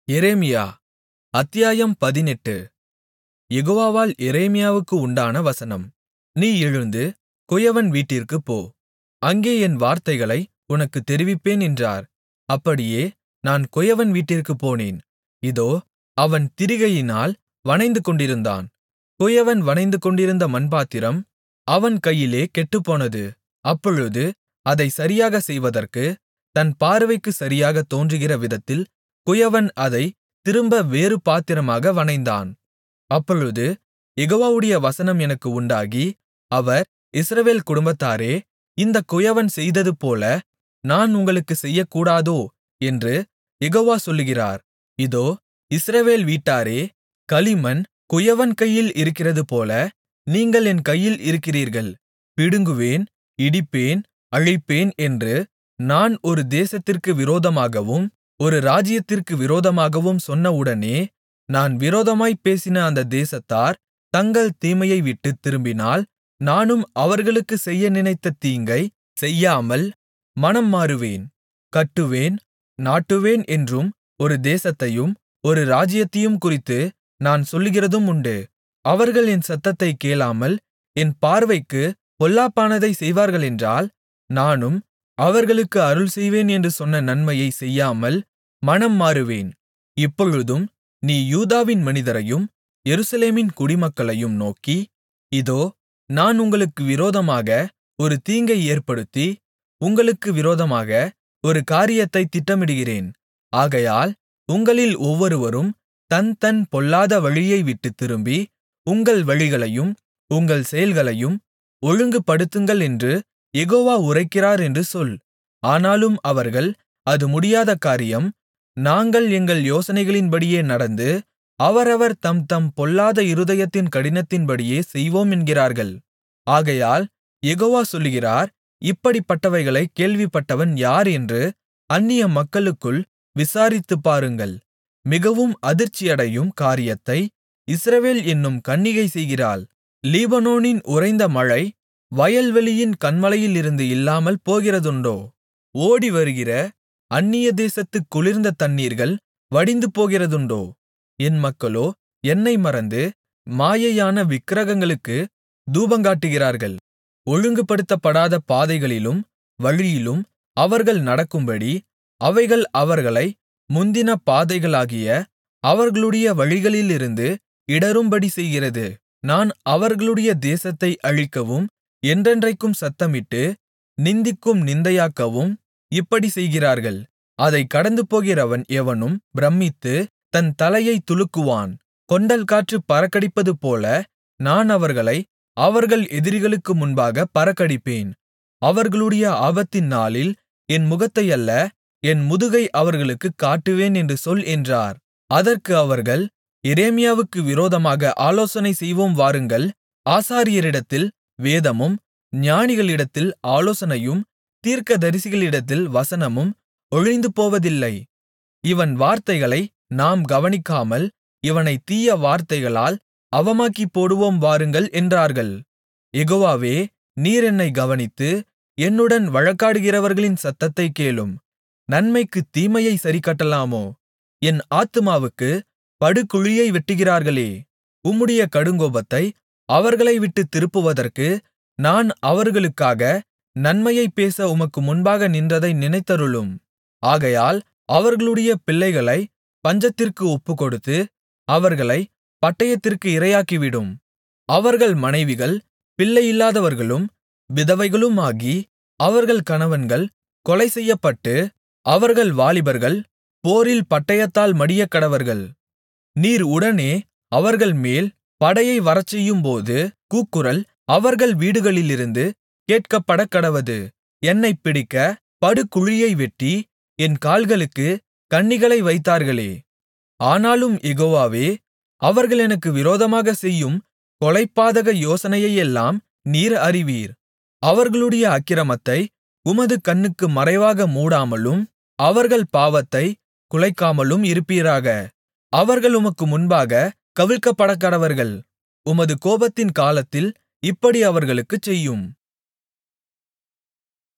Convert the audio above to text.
எரேமியா அத்தியாயம் 18. யெகோவாவால் எரேமியாவுக்கு உண்டான வசனம். நீ எழுந்து குயவன் வீட்டிற்குப் போ, அங்கே என் வார்த்தைகளை உனக்குத் தெரிவிப்பேன் என்றார். அப்படியே நான் குயவன் வீட்டிற்குப் போனேன். இதோ, அவன் திரிகையினால் வனைந்து கொண்டிருந்தான். குயவன் வனைந்து கொண்டிருந்த மண்பாத்திரம் அவன் கையிலே கெட்டுப்போனது. அப்பொழுது அதைச் சரியாகச் செய்வதற்கு, தன் பார்வைக்குச் சரியாகத் தோன்றுகிற விதத்தில் குயவன் அதைத் திரும்ப வேறு பாத்திரமாக வனைந்தான். அப்பொழுது யெகோவாவுடைய வசனம் எனக்கு உண்டாகி, அவர், இஸ்ரவேல் குடும்பத்தாரே, இந்தக் குயவன் செய்ததுபோல நான் உங்களுக்குச் செய்யக்கூடாதோ என்று யெகோவா சொல்லுகிறார். இதோ, இஸ்ரவேல் வீட்டாரே, களிமண் குயவன் கையில் இருக்கிறதுபோல நீங்கள் என் கையில் இருக்கிறீர்கள். பிடுங்குவேன், இடிப்பேன், அழிப்பேன் என்று நான் ஒரு தேசத்திற்கு விரோதமாகவும் ஒரு ராஜ்ஜியத்திற்கு விரோதமாகவும் சொன்னவுடனே, நான் விரோதமாய்ப் பேசின அந்த தேசத்தார் தங்கள் தீமையை விட்டுத் திரும்பினால், நானும் அவர்களுக்குச் செய்ய நினைத்த தீங்கைச் செய்யாமல் மனம் மாறுவேன். கட்டுவேன், நாட்டுவேன் என்றும் ஒரு தேசத்தையும் ஒரு ராஜ்ஜியத்தையும் குறித்து நான் சொல்லுகிறதும் உண்டு. அவர்கள் என் சத்தத்தைக் கேளாமல் என் பார்வைக்குப் பொல்லாப்பானதைச் செய்வார்களென்றால், நானும் அவர்களுக்கு அருள்செய்வேன் என்று சொன்ன நன்மையைச் செய்யாமல் மனம் மாறுவேன். இப்பொழுதும் நீ யூதாவின் மனிதரையும் எருசலேமின் குடிமக்களையும் நோக்கி, இதோ, நான் உங்களுக்கு விரோதமாக ஒரு தீங்கை ஏற்படுத்தி, உங்களுக்கு விரோதமாக ஒரு காரியத்தைத் திட்டமிடுகிறேன். ஆகையால் உங்களில் ஒவ்வொருவரும் தன் தன் பொல்லாத வழியை விட்டுத் திரும்பி, உங்கள் வழிகளையும் உங்கள் செயல்களையும் ஒழுங்குபடுத்துங்கள் என்று யெகோவா உரைக்கிறார் என்று சொல். ஆனாலும் அவர்கள், அது முடியாத காரியம், நாங்கள் எங்கள் யோசனைகளின்படியே நடந்து அவரவர் தம் தம் பொல்லாத இருதயத்தின் கடினத்தின்படியே செய்வோம் என்கிறார்கள். ஆகையால் யெகோவா சொல்லுகிறார், இப்படிப்பட்டவைகளைக் கேள்விப்பட்டவன் யார் என்று அந்நிய மக்களுக்குள் விசாரித்துப் பாருங்கள். மிகவும் அதிர்ச்சியடையும் காரியத்தை இஸ்ரவேல் என்னும் கன்னிகை செய்கிறாள். லீபனோனின் உறைந்த மழை வயல்வெளியின் கன்மலையிலிருந்து இல்லாமல் போகிறதுண்டோ? ஓடிவருகிற அந்நிய தேசத்துக் குளிர்ந்த தண்ணீர்கள் வடிந்து போகிறதுண்டோ? என் மக்களோ என்னை மறந்து மாயையான விக்கிரகங்களுக்கு தூபங்காட்டுகிறார்கள். ஒழுங்குபடுத்தப்படாத பாதைகளிலும் வழியிலும் அவர்கள் நடக்கும்படி, அவைகள் அவர்களை முந்தின பாதைகளாகிய அவர்களுடைய வழிகளிலிருந்து இடறும்படி செய்கிறது. நான் அவர்களுடைய தேசத்தை அழிக்கவும் என்றென்றைக்கும் சத்தமிட்டு நிந்திக்கும் நிந்தையாக்கவும் இப்படிச் செய்கிறார்கள். அதைக் கடந்துபோகிறவன் எவனும் பிரமித்து தன் தலையைத் துலுக்குவான். கொண்டல் காற்று பறக்கடிப்பதுபோல நான் அவர்களை அவர்கள் எதிரிகளுக்கு முன்பாகப் பறக்கடிப்பேன். அவர்களுடைய ஆபத்தின் நாளில் என் முகத்தையல்ல, என் முதுகை அவர்களுக்குக் காட்டுவேன் என்று சொல் என்றார். அதற்கு அவர்கள், எரேமியாவுக்கு விரோதமாக ஆலோசனை செய்வோம் வாருங்கள். ஆசாரியரிடத்தில் வேதமும், ஞானிகளிடத்தில் ஆலோசனையும், தீர்க்கதரிசிகளிடத்தில் வசனமும் ஒழிந்துபோவதில்லை. இவன் வார்த்தைகளை நாம் கவனிக்காமல், இவனைத் தீய வார்த்தைகளால் அவமாக்கிப் போடுவோம் வாருங்கள் என்றார்கள். யெகோவாவே, நீர் என்னைக் கவனித்து என்னுடன் வழக்காடுகிறவர்களின் சத்தத்தைக் கேளும். நன்மைக்குத் தீமையைச் சரிக்கட்டலாமோ? என் ஆத்துமாவுக்குப் படுகுழியை வெட்டுகிறார்களே. உம்முடைய கடுங்கோபத்தை அவர்களை விட்டுத் திருப்புவதற்கு நான் அவர்களுக்காக நன்மையைப் பேச உமக்கு முன்பாக நின்றதை நினைத்தருளும். ஆகையால் அவர்களுடைய பிள்ளைகளைப் பஞ்சத்திற்கு ஒப்புக்கொடுத்து அவர்களைப் பட்டயத்திற்கு இரையாக்கிவிடும். அவர்கள் மனைவிகள் பிள்ளையில்லாதவர்களும் விதவைகளுமாகி, அவர்கள் கணவன்கள் கொலை செய்யப்பட்டு, அவர்கள் வாலிபர்கள் போரில் பட்டயத்தால் மடியக்கடவர்கள். நீர் உடனே அவர்கள் மேல் படையை வரச்செய்யும்போது கூக்குரல் அவர்கள் வீடுகளிலிருந்து கேட்கப்படக்கடவது. என்னைப் பிடிக்க படுகுழியை வெட்டி என் கால்களுக்குக் கண்ணிகளை வைத்தார்களே. ஆனாலும் யெகோவாவே, அவர்கள் எனக்கு விரோதமாகச் செய்யும் கொலைபாதக யோசனையையெல்லாம் நீர் அறிவீர். அவர்களுடைய அக்கிரமத்தை உமது கண்ணுக்கு மறைவாக மூடாமலும் அவர்கள் பாவத்தைக் குலைக்காமலும் இருப்பீராக. அவர்கள் உமக்கு முன்பாகக் கவிழ்க்கப்படக்கடவர்கள். உமது கோபத்தின் காலத்தில் இப்படி அவர்களுக்குச் செய்யும்.